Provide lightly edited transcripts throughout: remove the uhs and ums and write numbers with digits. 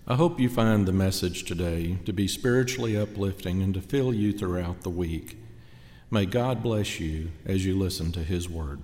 I hope you find the message today to be spiritually uplifting and to fill you throughout the week. May God bless you as you listen to His Word.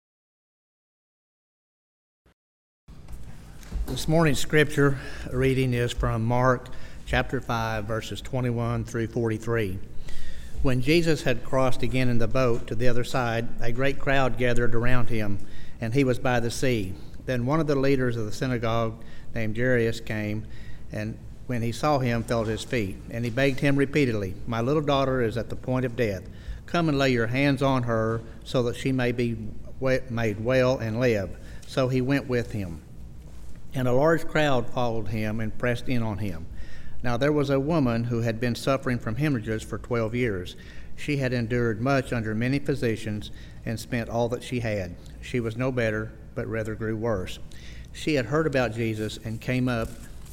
This morning's scripture reading is from Mark chapter 5, verses 21 through 43. When Jesus had crossed again in the boat to the other side, a great crowd gathered around him, and he was by the sea. Then one of the leaders of the synagogue, named Jairus, came, and when he saw him, fell at his feet. And he begged him repeatedly, "My little daughter is at the point of death. Come and lay your hands on her, so that she may be made well and live." So he went with him. And a large crowd followed him and pressed in on him. Now there was a woman who had been suffering from hemorrhages for 12 years. She had endured much under many physicians and spent all that she had. She was no better, but rather grew worse. She had heard about Jesus and came up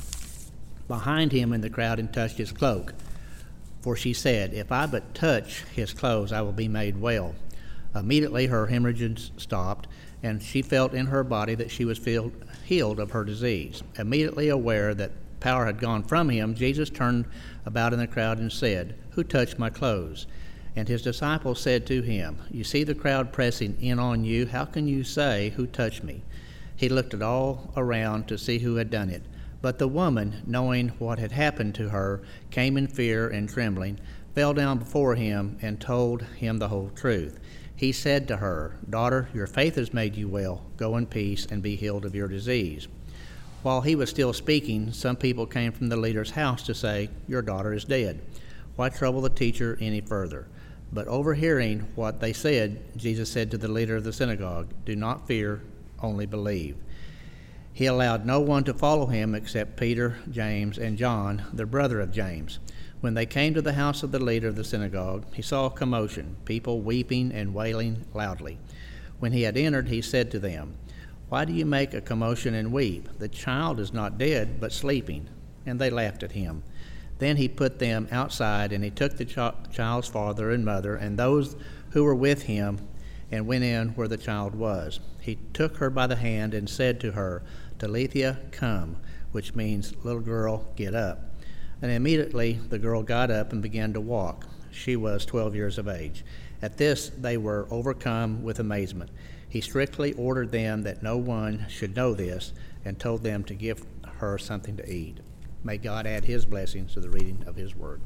behind him in the crowd and touched his cloak. For she said, "If I but touch his clothes, I will be made well." Immediately her hemorrhages stopped, and she felt in her body that she was healed of her disease. Immediately aware that power had gone from him, Jesus turned about in the crowd and said, "Who touched my clothes?" And his disciples said to him, "You see the crowd pressing in on you. How can you say, 'Who touched me?'" He looked at all around to see who had done it. But the woman, knowing what had happened to her, came in fear and trembling, fell down before him, and told him the whole truth. He said to her, "Daughter, your faith has made you well. Go in peace and be healed of your disease." While he was still speaking, some people came from the leader's house to say, "Your daughter is dead. Why trouble the teacher any further?" But overhearing what they said, Jesus said to the leader of the synagogue, "Do not fear, only believe." He allowed no one to follow him except Peter, James, and John, the brother of James. When they came to the house of the leader of the synagogue, he saw a commotion, people weeping and wailing loudly. When he had entered, he said to them, "Why do you make a commotion and weep? The child is not dead, but sleeping." And they laughed at him. Then he put them outside, and he took the child's father and mother and those who were with him and went in where the child was. He took her by the hand and said to her, "Talitha, come," which means, "Little girl, get up." And immediately the girl got up and began to walk. She was 12 years of age. At this they were overcome with amazement. He strictly ordered them that no one should know this, and told them to give her something to eat. May God add his blessings to the reading of his word.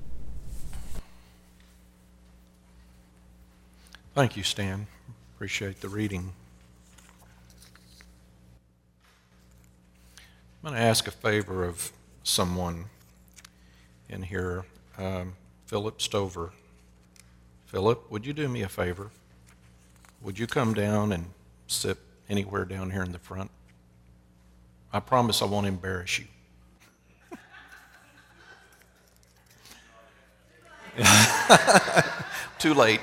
Thank you, Stan. Appreciate the reading. I'm going to ask a favor of someone in here, Philip Stover. Philip, would you do me a favor? Would you come down and sit anywhere down here in the front? I promise I won't embarrass you. Too late.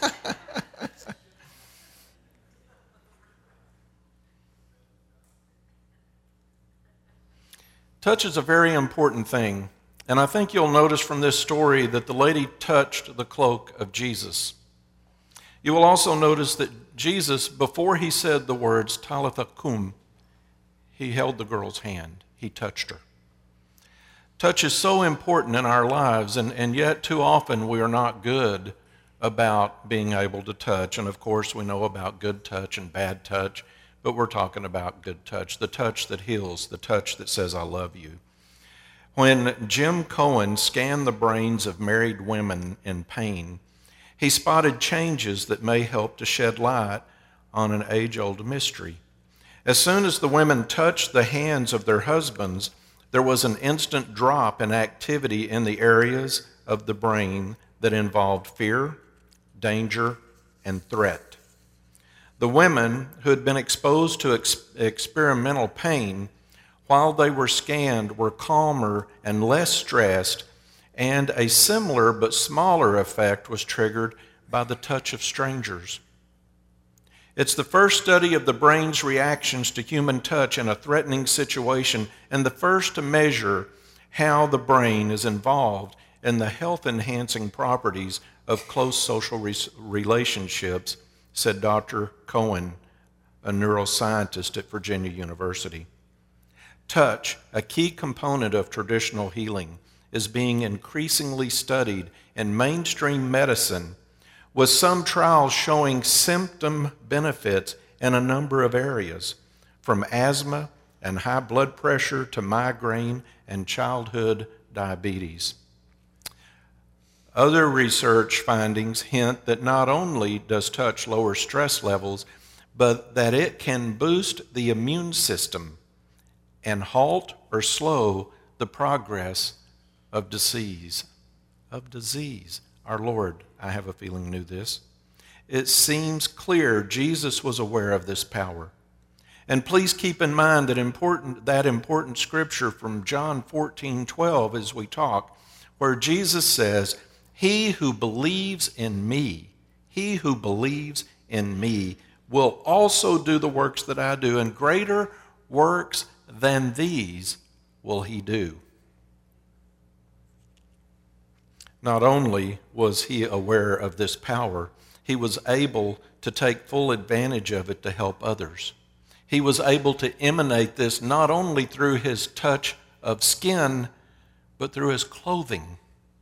Touch is a very important thing, and I think you'll notice from this story that the lady touched the cloak of Jesus. You will also notice that Jesus, before he said the words Talitha cum, he held the girl's hand. He touched her. Touch is so important in our lives, and yet too often we are not good about being able to touch. And of course we know about good touch and bad touch, but we're talking about good touch, the touch that heals, the touch that says, "I love you." When Jim Cohen scanned the brains of married women in pain, he spotted changes that may help to shed light on an age-old mystery. As soon as the women touched the hands of their husbands, there was an instant drop in activity in the areas of the brain that involved fear, danger, and threat. The women who had been exposed to experimental pain while they were scanned were calmer and less stressed, and a similar but smaller effect was triggered by the touch of strangers. It's the first study of the brain's reactions to human touch in a threatening situation, and the first to measure how the brain is involved in the health-enhancing properties of close social relationships, said Dr. Cohen, a neuroscientist at Virginia University. Touch, a key component of traditional healing, is being increasingly studied in mainstream medicine, with some trials showing symptom benefits in a number of areas, from asthma and high blood pressure to migraine and childhood diabetes. Other research findings hint that not only does touch lower stress levels, but that it can boost the immune system and halt or slow the progress of disease. Our Lord, I have a feeling, knew this. It seems clear Jesus was aware of this power. And please keep in mind that important scripture from John 14:12 as we talk, where Jesus says, he who believes in me will also do the works that I do, and greater works than these will he do. Not only was he aware of this power, he was able to take full advantage of it to help others. He was able to emanate this not only through his touch of skin, but through his clothing.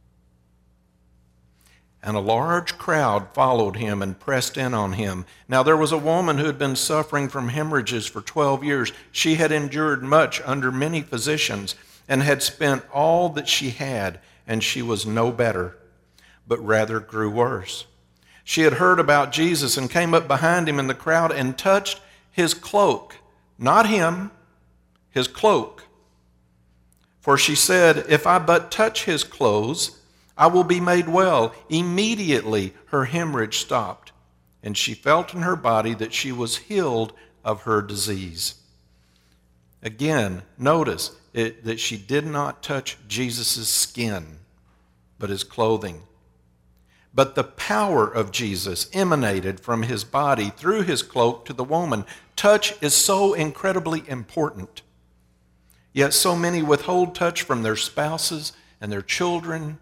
And a large crowd followed him and pressed in on him. Now there was a woman who had been suffering from hemorrhages for 12 years. She had endured much under many physicians and had spent all that she had, and she was no better, but rather grew worse. She had heard about Jesus and came up behind him in the crowd and touched his cloak. Not him, his cloak. For she said, if I but touch his clothes, I will be made well. Immediately her hemorrhage stopped, and she felt in her body that she was healed of her disease. Again, notice that she did not touch Jesus' skin, but his clothing. But the power of Jesus emanated from his body through his cloak to the woman. Touch is so incredibly important. Yet so many withhold touch from their spouses and their children.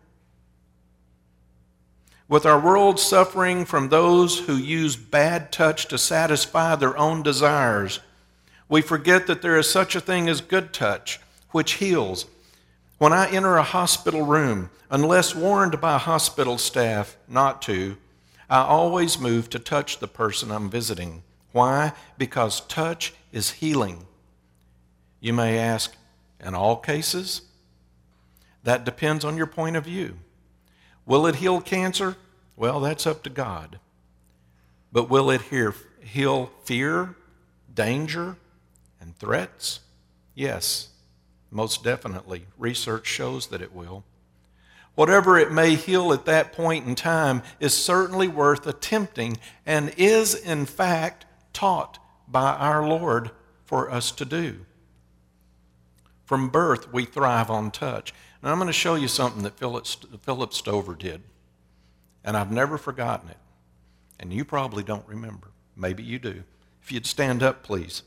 With our world suffering from those who use bad touch to satisfy their own desires, we forget that there is such a thing as good touch, which heals. When I enter a hospital room, unless warned by hospital staff not to, I always move to touch the person I'm visiting. Why? Because touch is healing. You may ask, in all cases? That depends on your point of view. Will it heal cancer? Well, that's up to God. But will it heal fear, danger, and threats? Yes, most definitely. Research shows that it will. Whatever it may heal at that point in time is certainly worth attempting and is, in fact, taught by our Lord for us to do. From birth, we thrive on touch. Now, I'm going to show you something that Philip Stover did, and I've never forgotten it. And you probably don't remember. Maybe you do. If you'd stand up, please.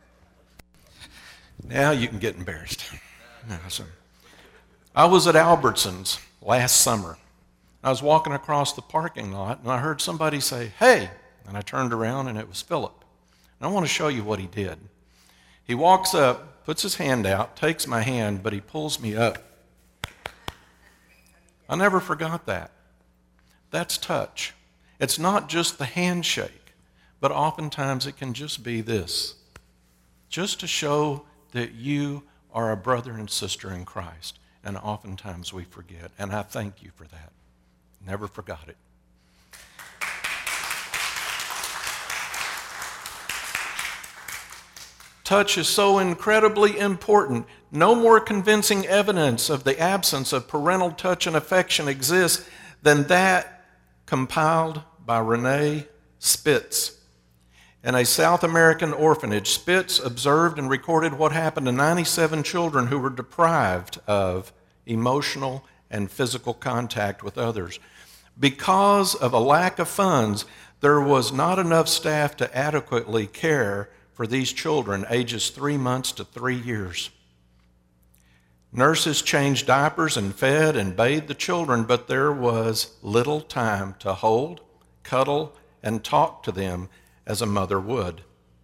Now you can get embarrassed. I was at Albertsons last summer. I was walking across the parking lot, and I heard somebody say, "Hey," and I turned around, and it was Philip. And I want to show you what he did. He walks up, puts his hand out, takes my hand, but he pulls me up. I never forgot that. That's touch. It's not just the handshake, but oftentimes it can just be this, just to show that you are a brother and sister in Christ. And oftentimes we forget, and I thank you for that. Never forgot it. Touch is so incredibly important. No more convincing evidence of the absence of parental touch and affection exists than that compiled by Renee Spitz. In a South American orphanage, Spitz observed and recorded what happened to 97 children who were deprived of emotional and physical contact with others. Because of a lack of funds, there was not enough staff to adequately care for these children ages 3 months to 3 years. Nurses changed diapers and fed and bathed the children, but there was little time to hold, cuddle, and talk to them as a mother would.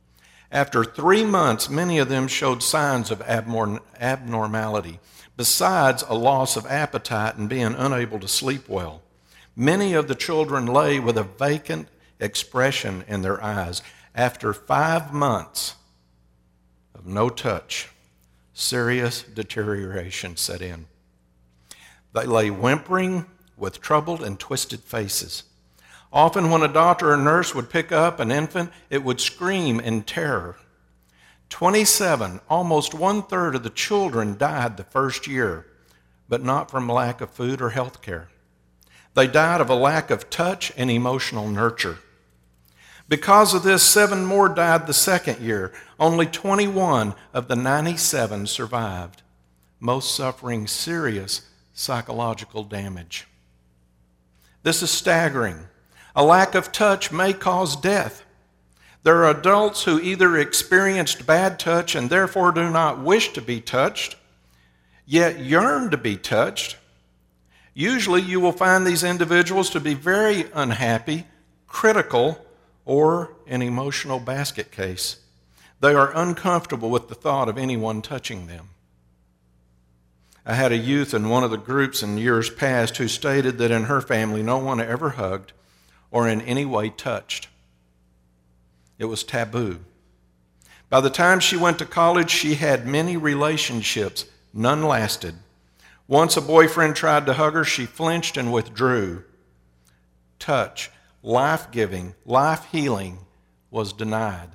After 3 months, many of them showed signs of abnormality, besides a loss of appetite and being unable to sleep well. Many of the children lay with a vacant expression in their eyes. After 5 months of no touch, serious deterioration set in. They lay whimpering with troubled and twisted faces. Often when a doctor or nurse would pick up an infant, it would scream in terror. 27, almost 1/3 of the children died the first year, but not from lack of food or health care. They died of a lack of touch and emotional nurture. Because of this, 7 more died the second year. Only 21 of the 97 survived, most suffering serious psychological damage. This is staggering. A lack of touch may cause death. There are adults who either experienced bad touch and therefore do not wish to be touched, yet yearn to be touched. Usually you will find these individuals to be very unhappy, critical, or an emotional basket case. They are uncomfortable with the thought of anyone touching them. I had a youth in one of the groups in years past who stated that in her family no one ever hugged or in any way touched. It was taboo. By the time she went to college, she had many relationships. None lasted. Once a boyfriend tried to hug her, she flinched and withdrew. Touch, life-giving, life-healing was denied.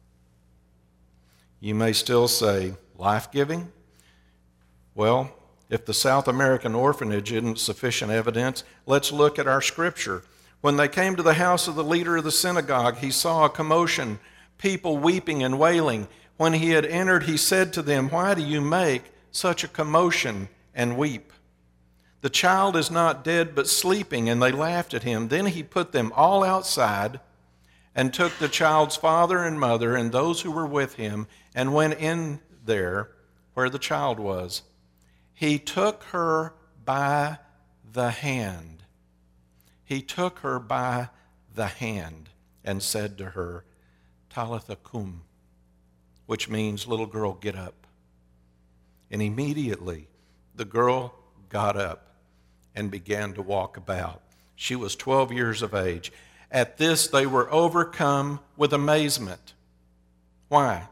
You may still say, life-giving? Well, if the South American orphanage isn't sufficient evidence, let's look at our scripture. When they came to the house of the leader of the synagogue, he saw a commotion, people weeping and wailing. When he had entered, he said to them, "Why do you make such a commotion and weep? The child is not dead but sleeping." And they laughed at him. Then he put them all outside and took the child's father and mother and those who were with him and went in there where the child was. He took her by the hand. He took her by the hand and said to her, "Talitha cum," which means, "Little girl, get up." And immediately the girl got up and began to walk about. She was 12 years of age. At this, they were overcome with amazement. Why?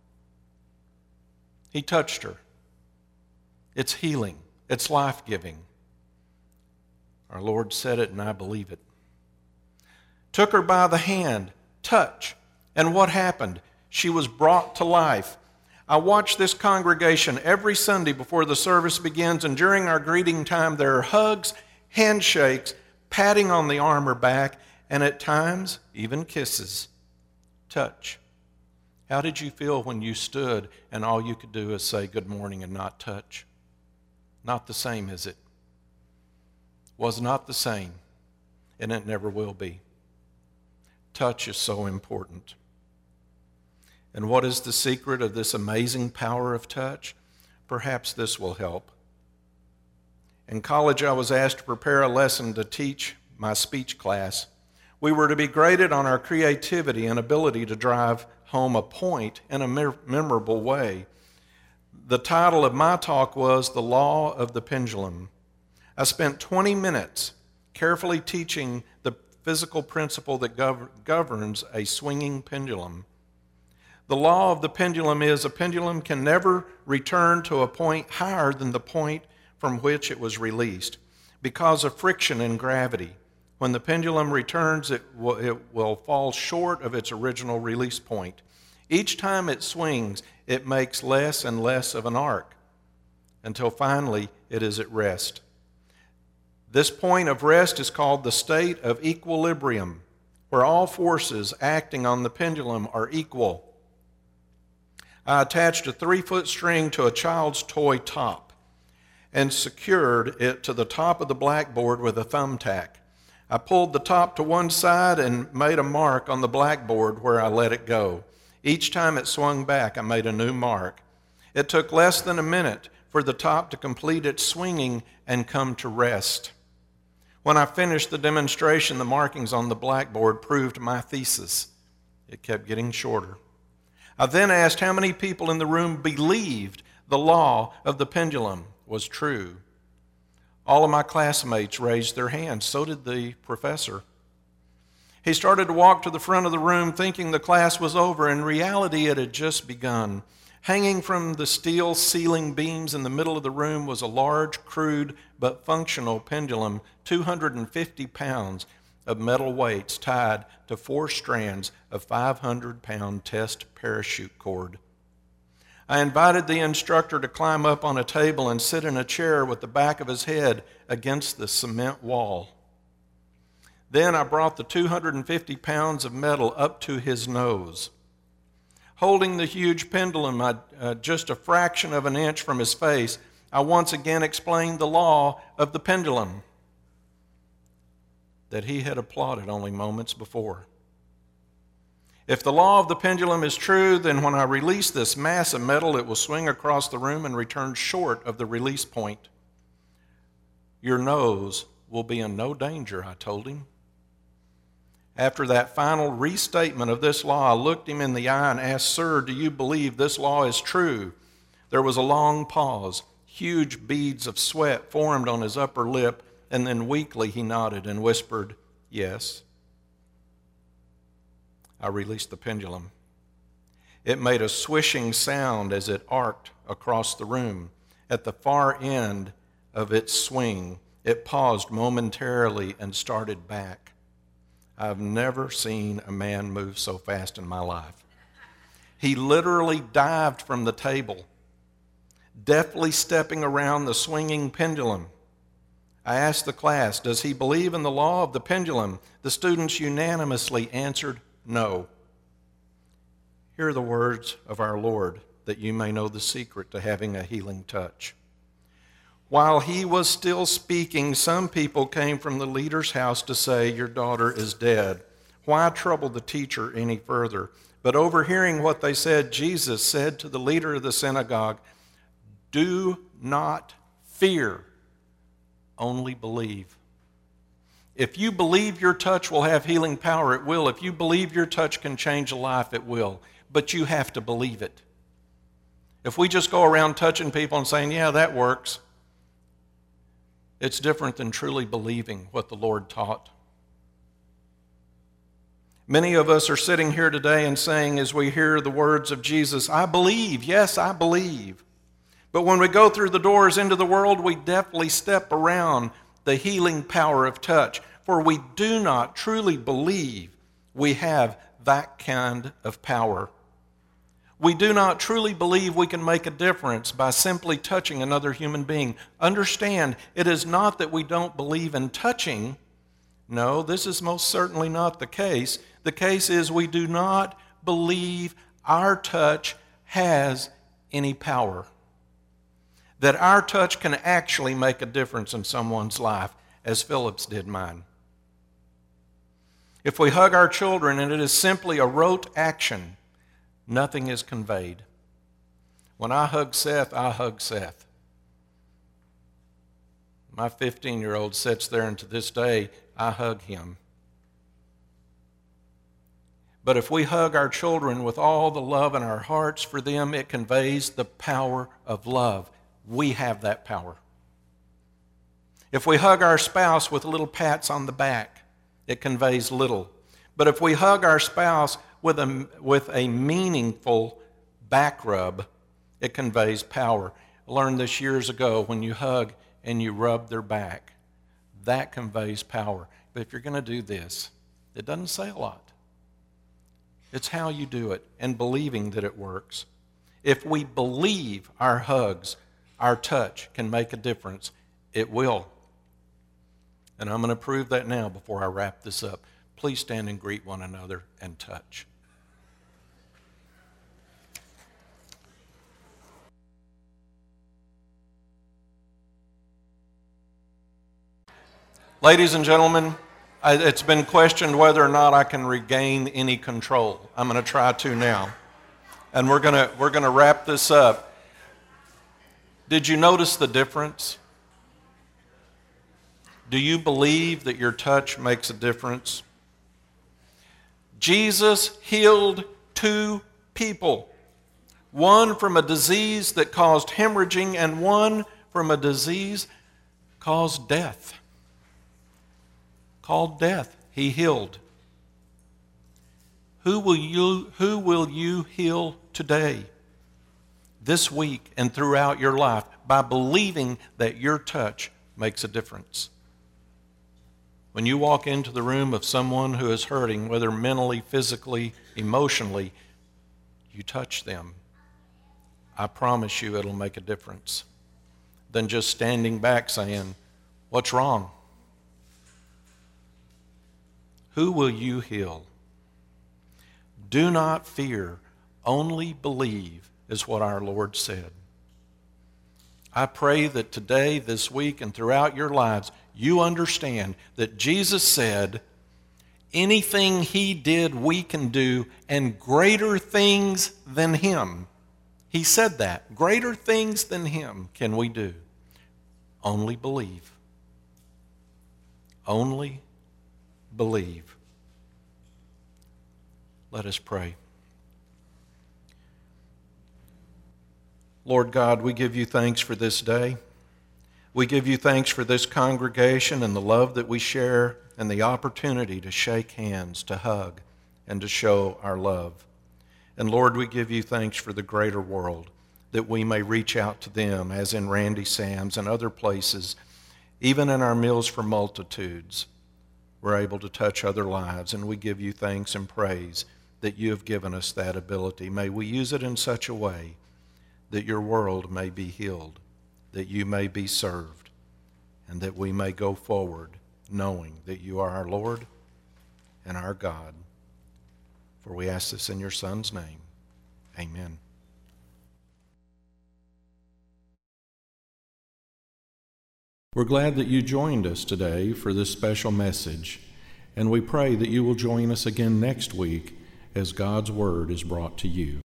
He touched her. It's healing. It's life-giving. Our Lord said it, and I believe it. Took her by the hand, touch, and what happened? She was brought to life. I watch this congregation every Sunday before the service begins, and during our greeting time, there are hugs, handshakes, patting on the arm or back, and at times, even kisses. Touch. How did you feel when you stood and all you could do is say good morning and not touch? Not the same, is it? Was not the same, and it never will be. Touch is so important. And what is the secret of this amazing power of touch? Perhaps this will help. In college, I was asked to prepare a lesson to teach my speech class. We were to be graded on our creativity and ability to drive home a point in a memorable way. The title of my talk was The Law of the Pendulum. I spent 20 minutes carefully teaching the physical principle that governs a swinging pendulum. The law of the pendulum is a pendulum can never return to a point higher than the point from which it was released because of friction and gravity. When the pendulum returns, it will fall short of its original release point. Each time it swings, it makes less and less of an arc until finally it is at rest. This point of rest is called the state of equilibrium, where all forces acting on the pendulum are equal. I attached a 3-foot string to a child's toy top and secured it to the top of the blackboard with a thumbtack. I pulled the top to one side and made a mark on the blackboard where I let it go. Each time it swung back, I made a new mark. It took less than a minute for the top to complete its swinging and come to rest. When I finished the demonstration, the markings on the blackboard proved my thesis. It kept getting shorter. I then asked how many people in the room believed the law of the pendulum was true. All of my classmates raised their hands. So did the professor. He started to walk to the front of the room thinking the class was over. In reality, it had just begun. Hanging from the steel ceiling beams in the middle of the room was a large, crude, but functional pendulum, 250 pounds of metal weights tied to 4 strands of 500-pound test parachute cord. I invited the instructor to climb up on a table and sit in a chair with the back of his head against the cement wall. Then I brought the 250 pounds of metal up to his nose. Holding the huge pendulum just a fraction of an inch from his face, I once again explained the law of the pendulum that he had applauded only moments before. If the law of the pendulum is true, then when I release this mass of metal, it will swing across the room and return short of the release point. Your nose will be in no danger, I told him. After that final restatement of this law, I looked him in the eye and asked, "Sir, do you believe this law is true?" There was a long pause. Huge beads of sweat formed on his upper lip, and then weakly he nodded and whispered, "Yes." I released the pendulum. It made a swishing sound as it arced across the room. At the far end of its swing, it paused momentarily and started back. I've never seen a man move so fast in my life. He literally dived from the table, deftly stepping around the swinging pendulum. I asked the class, "Does he believe in the law of the pendulum?" The students unanimously answered, "No." Hear the words of our Lord, that you may know the secret to having a healing touch. While he was still speaking, some people came from the leader's house to say, "Your daughter is dead." Why trouble the teacher any further? But overhearing what they said, Jesus said to the leader of the synagogue, "Do not fear, only believe." If you believe your touch will have healing power, it will. If you believe your touch can change a life, it will. But you have to believe it. If we just go around touching people and saying, "Yeah, that works," it's different than truly believing what the Lord taught. Many of us are sitting here today and saying, as we hear the words of Jesus, "I believe, yes, I believe." But when we go through the doors into the world, we deftly step around the healing power of touch, for we do not truly believe we have that kind of power. We do not truly believe we can make a difference by simply touching another human being. Understand, it is not that we don't believe in touching. No, this is most certainly not the case. The case is we do not believe our touch has any power, that our touch can actually make a difference in someone's life, as Philip's did mine. If we hug our children and it is simply a rote action, nothing is conveyed. When I hug Seth, I hug Seth. My 15-year-old sits there, and to this day, I hug him. But if we hug our children with all the love in our hearts for them, it conveys the power of love. We have that power. If we hug our spouse with little pats on the back, it conveys little. But if we hug our spouse with a meaningful back rub, it conveys power. I learned this years ago, when you hug and you rub their back, that conveys power. But if you're going to do this, it doesn't say a lot. It's how you do it and believing that it works. If we believe our hugs, our touch can make a difference, it will. And I'm going to prove that now before I wrap this up. Please stand and greet one another and touch. Ladies and gentlemen, it's been questioned whether or not I can regain any control. I'm going to try to now. And we're going to wrap this up. Did you notice the difference? Do you believe that your touch makes a difference? Jesus healed 2 people. One from a disease that caused hemorrhaging, and one from a disease caused death. Called death, he healed. Who will you heal today, this week, and throughout your life by believing that your touch makes a difference? When you walk into the room of someone who is hurting, whether mentally, physically, emotionally, you touch them. I promise you it'll make a difference than just standing back saying, "What's wrong?" Who will you heal? Do not fear, only believe, is what our Lord said. I pray that today, this week, and throughout your lives, you understand that Jesus said, anything he did we can do, and greater things than him. He said that. Greater things than him can we do. Only believe. Only believe. Let us pray. Lord God, we give you thanks for this day. We give you thanks for this congregation and the love that we share and the opportunity to shake hands, to hug, and to show our love. And Lord, we give you thanks for the greater world, that we may reach out to them, as in Randy Sam's and other places, even in our Meals for Multitudes. We're able to touch other lives, and we give you thanks and praise that you have given us that ability. May we use it in such a way that your world may be healed, that you may be served, and that we may go forward knowing that you are our Lord and our God. For we ask this in your Son's name. Amen. We're glad that you joined us today for this special message, and we pray that you will join us again next week as God's Word is brought to you.